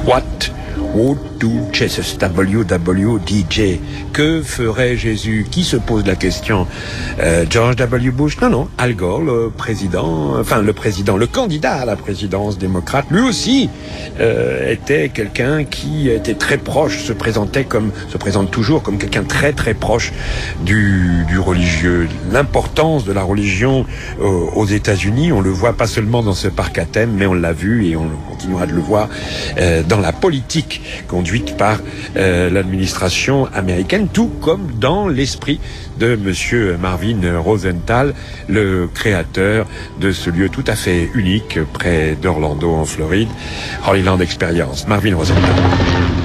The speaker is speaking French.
What would do Jesus? WWDJ. Que ferait Jésus? Qui se pose la question? George W. Bush? Non. Al Gore, le candidat à la présidence démocrate, lui aussi était quelqu'un qui était très proche, se présente toujours comme quelqu'un très très proche du religieux. L'importance de la religion aux États-Unis, on le voit pas seulement dans ce parc à thème, mais on l'a vu et on continuera de le voir dans la politique conduite par l'administration américaine, tout comme dans l'esprit de monsieur Marvin Rosenthal, le créateur de ce lieu tout à fait unique près d'Orlando en Floride, Holy Land Experience. Marvin Rosenthal.